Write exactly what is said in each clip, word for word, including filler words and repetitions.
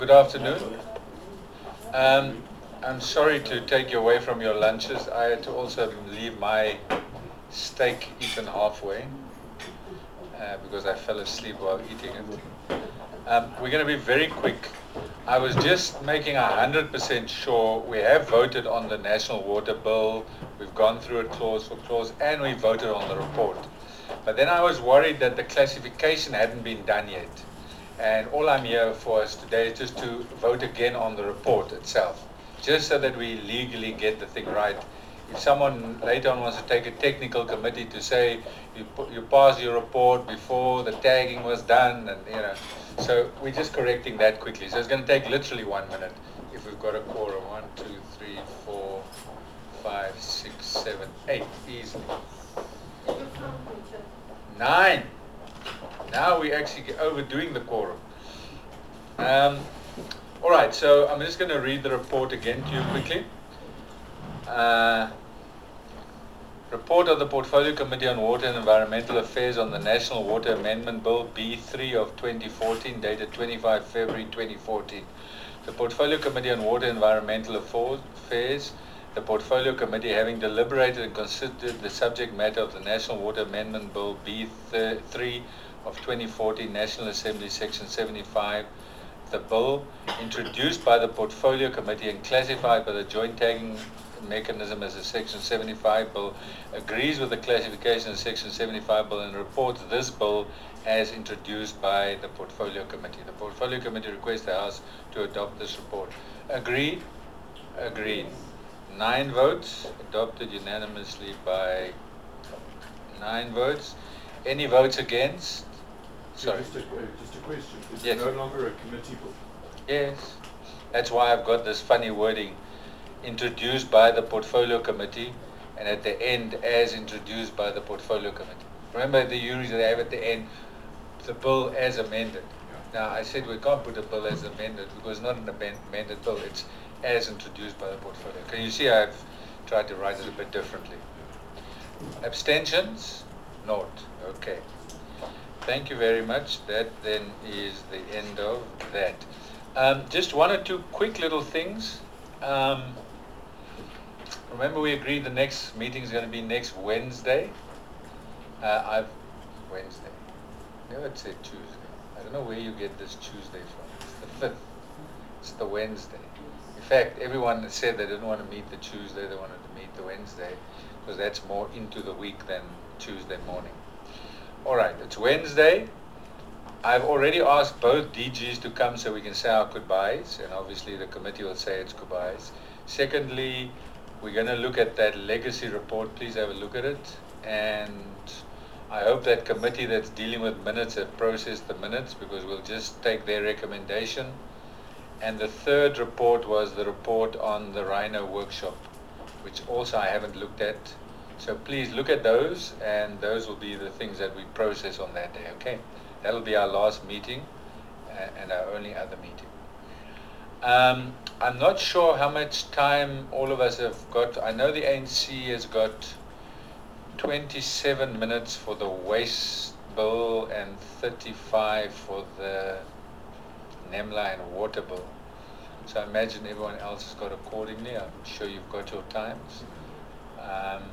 Good afternoon. Um, I'm sorry to take you away from your lunches. I had to also leave my steak eaten halfway uh, because I fell asleep while eating it. Um, we're going to be very quick. I was just making one hundred percent sure we have voted on the National Water Bill. We've gone through it clause for clause and we voted on the report. But then I was worried that the classification hadn't been done yet. And all I'm here for us today is just to vote again on the report itself, just so that we legally get the thing right. If someone later on wants to take a technical committee to say you you pass your report before the tagging was done, and you know, so we're just correcting that quickly. So it's going to take literally one minute if we've got a quorum. One, two, three, four, five, six, seven, eight, easily. Nine. Now we're actually overdoing the quorum. Um, all right, so I'm just going to read the report again to you quickly. Uh, report of the Portfolio Committee on Water and Environmental Affairs on the National Water Amendment Bill B three of twenty fourteen, dated twenty-fifth February twenty fourteen. The Portfolio Committee on Water and Environmental Affairs, the Portfolio Committee, having deliberated and considered the subject matter of the National Water Amendment Bill B three of twenty fourteen, National Assembly Section seventy-five, the bill introduced by the Portfolio Committee and classified by the Joint Tagging Mechanism as a Section seventy-five bill, agrees with the classification of Section seventy-five bill and reports this bill as introduced by the Portfolio Committee. The Portfolio Committee requests the House to adopt this report. Agreed? Agreed. Nine votes, adopted unanimously by nine votes. Any votes against? Sorry. Just a, just a question. Is Yes. it no longer a committee book? Yes. That's why I've got this funny wording, introduced by the Portfolio Committee, and at the end, as introduced by the Portfolio Committee. Remember the usually they have at the end, the bill as amended. Yeah. Now, I said we can't put a bill as amended because it's not an amended bill, it's as introduced by the Portfolio. Can you see I've tried to write it a bit differently? Abstentions? Not. Okay. Thank you very much. That then is the end of that. Um, just one or two quick little things. Um, remember we agreed the next meeting is going to be next Wednesday. Uh, I've Wednesday. No, it's a Tuesday. I don't know where you get this Tuesday from. It's the fifth. It's the Wednesday. In fact, everyone said they didn't want to meet the Tuesday. They wanted to meet the Wednesday because that's more into the week than Tuesday morning. All right, it's Wednesday. I've already asked both D Gs to come so we can say our goodbyes, and obviously the committee will say its goodbyes. Secondly, we're going to look at that legacy report. Please have a look at it. And I hope that committee that's dealing with minutes have processed the minutes, because we'll just take their recommendation. And the third report was the report on the Rhino workshop, which also I haven't looked at. So please look at those, and those will be the things that we process on that day, okay? That'll be our last meeting uh, and our only other meeting. Um, I'm not sure how much time all of us have got. I know the A N C has got twenty-seven minutes for the waste bill and thirty-five for the NEMLA and water bill. So I imagine everyone else has got accordingly. I'm sure you've got your times. Um,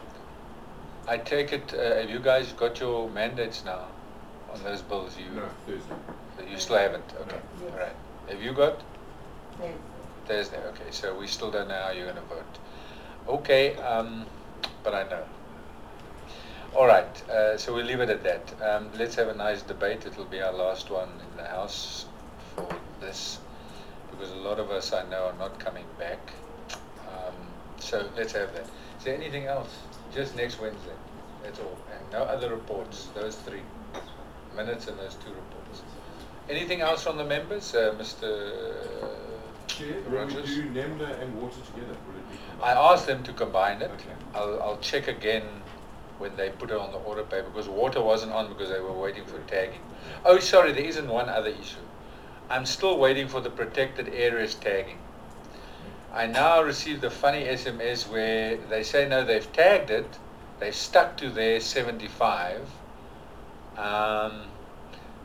I take it, uh, have you guys got your mandates now on those bills? You, No, Thursday. You still haven't? Okay, No. all right. Have you got? Thursday. Thursday, okay. So we still don't know how you're going to vote. Okay, um, but I know. All right, uh, so we'll leave it at that. Um, let's have a nice debate. It'll be our last one in the House for this, because a lot of us I know are not coming back. Um, so let's have that. Is there anything else? Just next Wednesday. That's all. And no other reports. Those three minutes and those two reports. Anything else from the members, uh, Mister Chair, when we Rogers? do NEMLA and water together, will it be I combined? asked them to combine it. Okay. I'll, I'll check again when they put it on the order paper, because water wasn't on because they were waiting for tagging. Oh, sorry, there isn't one other issue. I'm still waiting for the protected areas tagging. I now received a funny S M S where they say, no, they've tagged it, they've stuck to their seventy-five, um,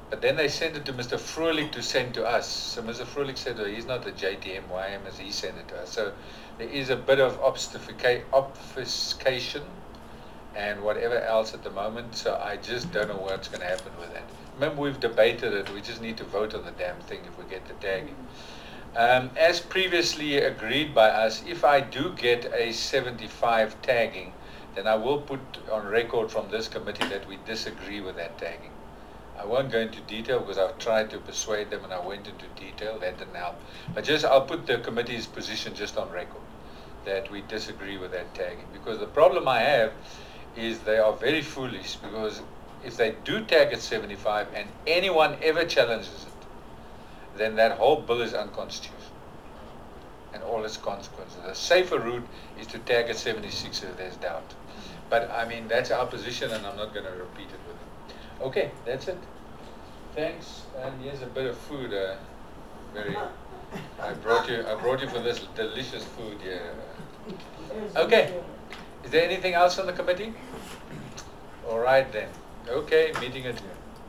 But then they sent it to Mister Froelich to send to us. So Mister Froelich said, oh, he's not the J T M Y M as he sent it to us. So there is a bit of obfusca- obfuscation and whatever else at the moment. So I just don't know what's going to happen with that. Remember, we've debated it. We just need to vote on the damn thing if we get the tagging. Um, as previously agreed by us, if I do get a seventy-five tagging, then I will put on record from this committee that we disagree with that tagging. I won't go into detail because I've tried to persuade them and I went into detail. That didn't help. But just I'll put the committee's position just on record that we disagree with that tagging. Because the problem I have is they are very foolish, because if they do tag at seventy-five and anyone ever challenges it, then that whole bill is unconstitutional and all its consequences. The safer route is to tag at seventy-six if there's doubt. But I mean, that's our position and I'm not going to repeat it with them. Okay, that's it. Thanks. And here's a bit of food. Uh, very. I brought you. I brought you for this delicious food here. Okay. Is there anything else on the committee? All right then. Okay. Meeting adjourned.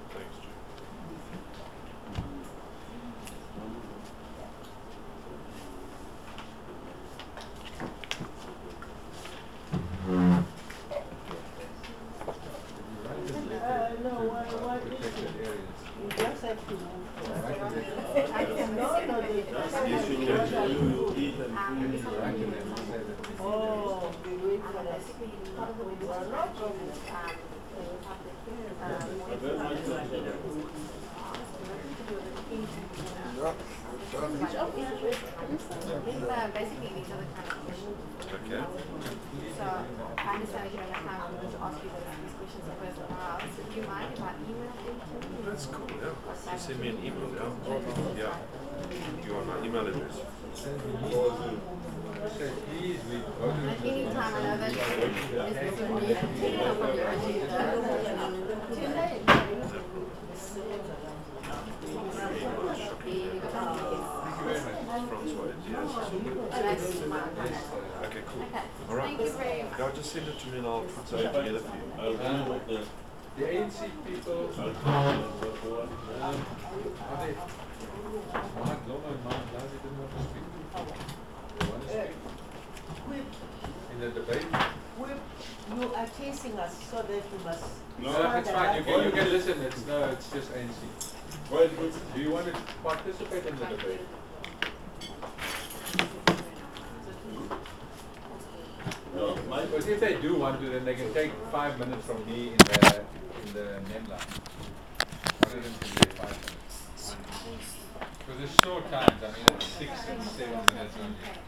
Basically, these are the kind of questions. Okay. So I understand you don't have time to ask you those, these questions the first hour. So do you mind if I email them to you? That's cool, yeah. Just send me an email, yeah. Yeah. Do you want my email address? Please, we At any time, I know that this is a meeting. I'll probably write you too late. Okay, cool. Okay. All right. Thank you very much. Yeah, just send it to me and I'll put it together for you. Uh, the A N C people, um, are they? Mark Lomo and Mark Blazy didn't want to speak. They want to speak? In the debate? You are chasing us so that you must. No, it's fine. You can, you can listen. It's no, it's just A N C. Well, do you want to participate in the debate? No, because if they do want to, then they can take five minutes from me in the in the name line. Rather than to be five minutes. Because it's short times. I mean, it's six and seven minutes only.